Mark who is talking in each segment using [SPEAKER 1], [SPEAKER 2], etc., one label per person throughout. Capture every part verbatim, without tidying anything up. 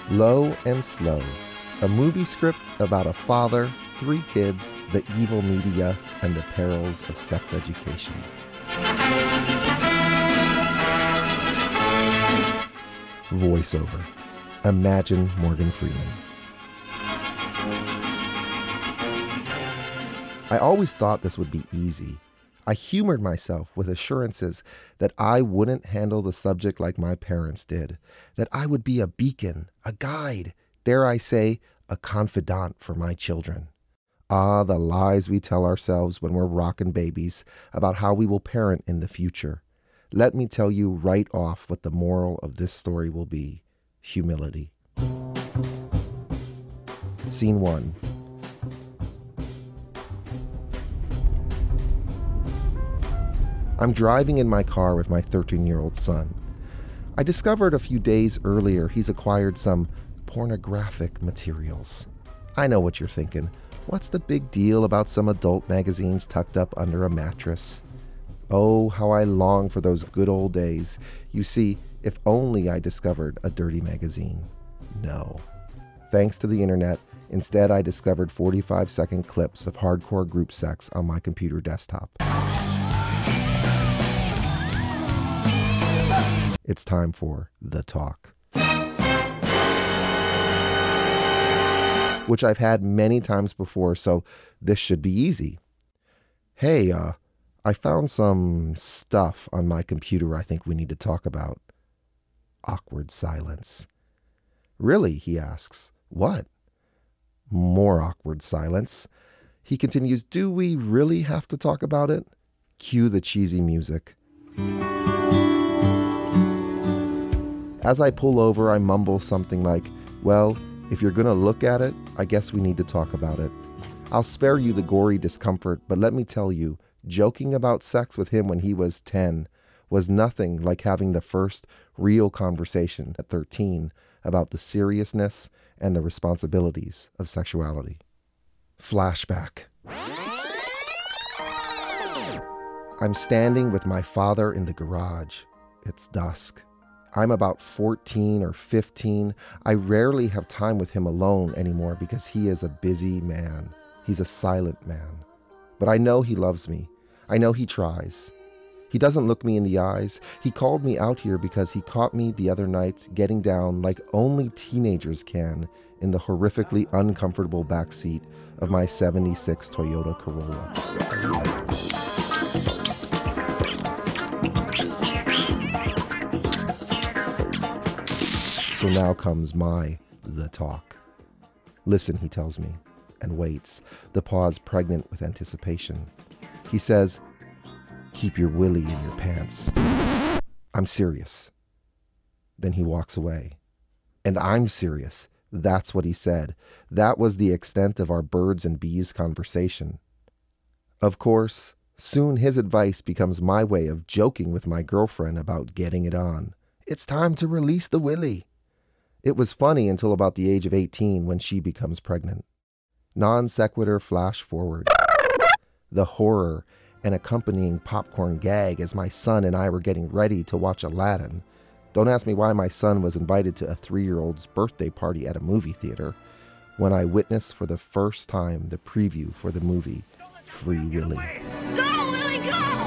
[SPEAKER 1] Low and Slow, a movie script about a father, three kids, the evil media, and the perils of sex education. Voiceover. Imagine Morgan Freeman. I always thought this would be easy. I humored myself with assurances that I wouldn't handle the subject like my parents did, that I would be a beacon, a guide, dare I say, a confidant for my children. Ah, the lies we tell ourselves when we're rockin' babies about how we will parent in the future. Let me tell you right off what the moral of this story will be. Humility. Scene one. I'm driving in my car with my thirteen-year-old son. I discovered a few days earlier he's acquired some pornographic materials. I know what you're thinking. What's the big deal about some adult magazines tucked up under a mattress? Oh, how I long for those good old days. You see, if only I discovered a dirty magazine. No. Thanks to the internet, instead I discovered forty-five second clips of hardcore group sex on my computer desktop. It's time for The Talk, which I've had many times before, so this should be easy. Hey, uh, I found some stuff on my computer I think we need to talk about. Awkward silence. Really, he asks. What? More awkward silence. He continues, do we really have to talk about it? Cue the cheesy music. As I pull over, I mumble something like, well, if you're going to look at it, I guess we need to talk about it. I'll spare you the gory discomfort, but let me tell you, joking about sex with him when he was ten was nothing like having the first real conversation at thirteen about the seriousness and the responsibilities of sexuality. Flashback. I'm standing with my father in the garage. It's dusk. I'm about fourteen or fifteen. I rarely have time with him alone anymore because he is a busy man. He's a silent man. But I know he loves me. I know he tries. He doesn't look me in the eyes. He called me out here because he caught me the other night getting down like only teenagers can in the horrifically uncomfortable backseat of my seventy-six Toyota Corolla. So now comes my The Talk. Listen, he tells me, and waits, the pause pregnant with anticipation. He says, keep your willy in your pants. I'm serious. Then he walks away. And I'm serious. That's what he said. That was the extent of our birds and bees conversation. Of course, soon his advice becomes my way of joking with my girlfriend about getting it on. It's time to release the willy. It was funny until about the age of eighteen when she becomes pregnant. Non sequitur flash forward. The horror and accompanying popcorn gag as my son and I were getting ready to watch Aladdin. Don't ask me why my son was invited to a three-year-old's birthday party at a movie theater when I witnessed for the first time the preview for the movie Free Willy.
[SPEAKER 2] Go, Willy, go!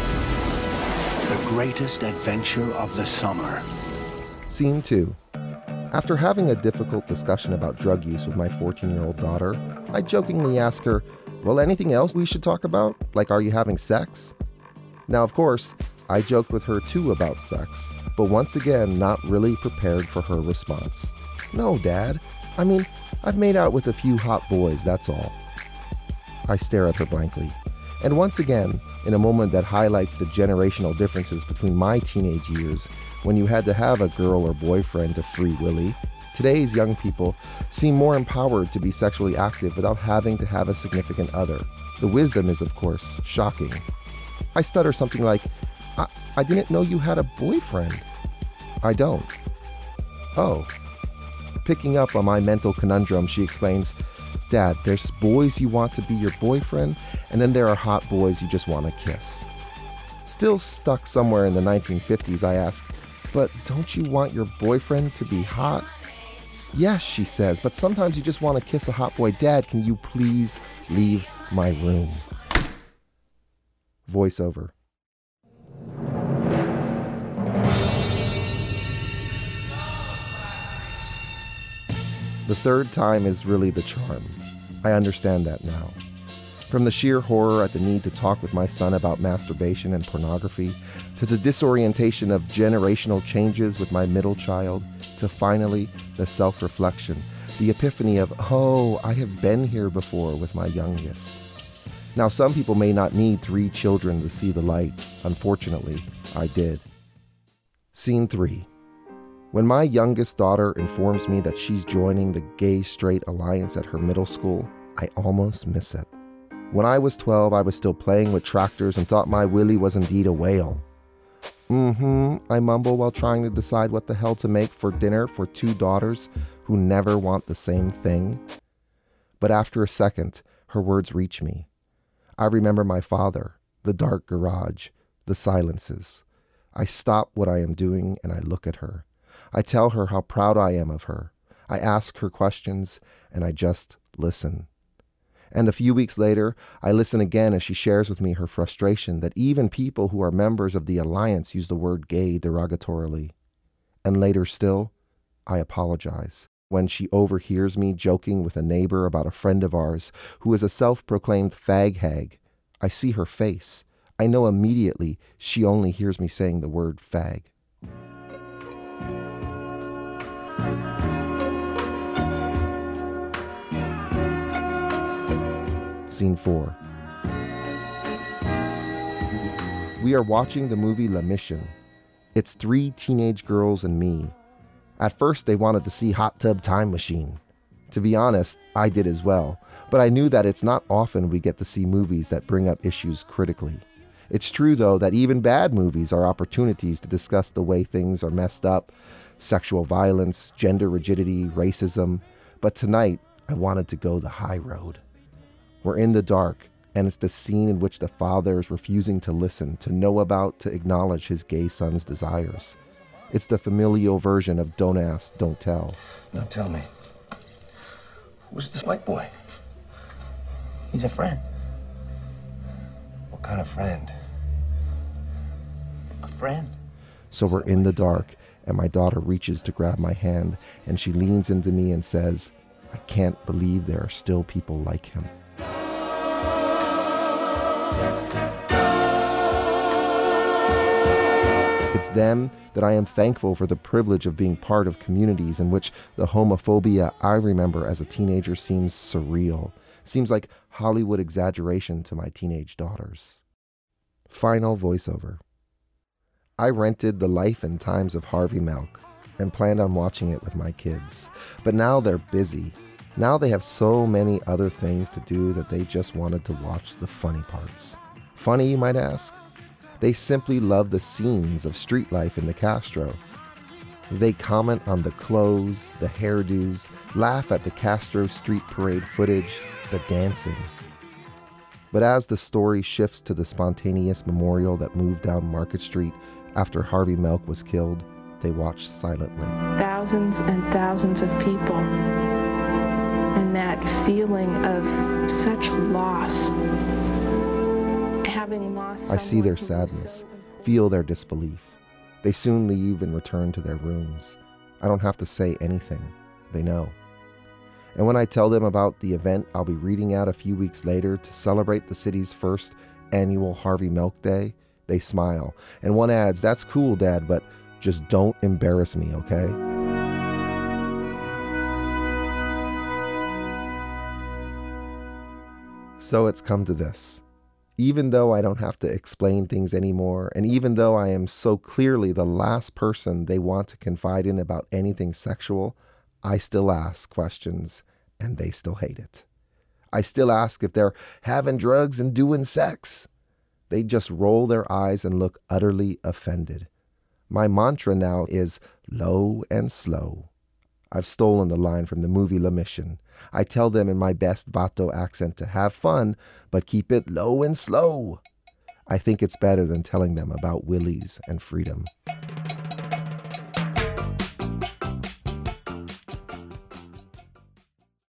[SPEAKER 3] The greatest adventure of the summer.
[SPEAKER 1] Scene two. After having a difficult discussion about drug use with my fourteen-year-old daughter, I jokingly ask her, well, anything else we should talk about? Like, are you having sex? Now, of course, I joked with her too about sex, but once again, not really prepared for her response. No, Dad. I mean, I've made out with a few hot boys, that's all. I stare at her blankly. And once again, in a moment that highlights the generational differences between my teenage years, when you had to have a girl or boyfriend to free willy, today's young people seem more empowered to be sexually active without having to have a significant other. The wisdom is, of course, shocking. I stutter something like, I, I didn't know you had a boyfriend. I don't. Oh. Picking up on my mental conundrum, she explains, Dad, there's boys you want to be your boyfriend, and then there are hot boys you just want to kiss. Still stuck somewhere in the nineteen fifties, I ask, but don't you want your boyfriend to be hot? Yes, she says, but sometimes you just want to kiss a hot boy. Dad, can you please leave my room? Voiceover. The third time is really the charm. I understand that now. From the sheer horror at the need to talk with my son about masturbation and pornography, to the disorientation of generational changes with my middle child, to finally the self-reflection, the epiphany of, oh, I have been here before with my youngest. Now, some people may not need three children to see the light. Unfortunately, I did. Scene three. When my youngest daughter informs me that she's joining the Gay-Straight Alliance at her middle school, I almost miss it. When I was twelve, I was still playing with tractors and thought my Willie was indeed a whale. Mm-hmm, I mumble while trying to decide what the hell to make for dinner for two daughters who never want the same thing. But after a second, her words reach me. I remember my father, the dark garage, the silences. I stop what I am doing and I look at her. I tell her how proud I am of her. I ask her questions and I just listen. And a few weeks later, I listen again as she shares with me her frustration that even people who are members of the alliance use the word gay derogatorily. And later still, I apologize when she overhears me joking with a neighbor about a friend of ours who is a self-proclaimed fag hag. I see her face. I know immediately she only hears me saying the word fag. Scene four. We are watching the movie La Mission. It's three teenage girls and me. At first, they wanted to see Hot Tub Time Machine. To be honest, I did as well, but I knew that it's not often we get to see movies that bring up issues critically. It's true, though, that even bad movies are opportunities to discuss the way things are messed up, sexual violence, gender rigidity, racism. But tonight, I wanted to go the high road. We're in the dark, and it's the scene in which the father is refusing to listen, to know about, to acknowledge his gay son's desires. It's the familial version of don't ask, don't tell.
[SPEAKER 4] Now tell me, who's this white boy? He's a friend. What kind of friend? A friend.
[SPEAKER 1] So we're in the dark, and my daughter reaches to grab my hand, and she leans into me and says, I can't believe there are still people like him. It's then that I am thankful for the privilege of being part of communities in which the homophobia I remember as a teenager seems surreal, seems like Hollywood exaggeration to my teenage daughters. Final voiceover. I rented The Life and Times of Harvey Milk and planned on watching it with my kids, but now they're busy. Now they have so many other things to do that they just wanted to watch the funny parts. Funny, you might ask? They simply love the scenes of street life in the Castro. They comment on the clothes, the hairdos, laugh at the Castro Street Parade footage, the dancing. But as the story shifts to the spontaneous memorial that moved down Market Street after Harvey Milk was killed, they watch silently.
[SPEAKER 5] Thousands and thousands of people, and that feeling of such loss. Having lost
[SPEAKER 1] I see their sadness, feel their disbelief. They soon leave and return to their rooms. I don't have to say anything. They know. And when I tell them about the event I'll be reading at a few weeks later to celebrate the city's first annual Harvey Milk Day, they smile. And one adds, that's cool, Dad, but just don't embarrass me, okay? So it's come to this. Even though I don't have to explain things anymore, and even though I am so clearly the last person they want to confide in about anything sexual, I still ask questions, and they still hate it. I still ask if they're having drugs and doing sex. They just roll their eyes and look utterly offended. My mantra now is low and slow. I've stolen the line from the movie La Mission. I tell them in my best Vato accent to have fun, but keep it low and slow. I think it's better than telling them about willies and freedom.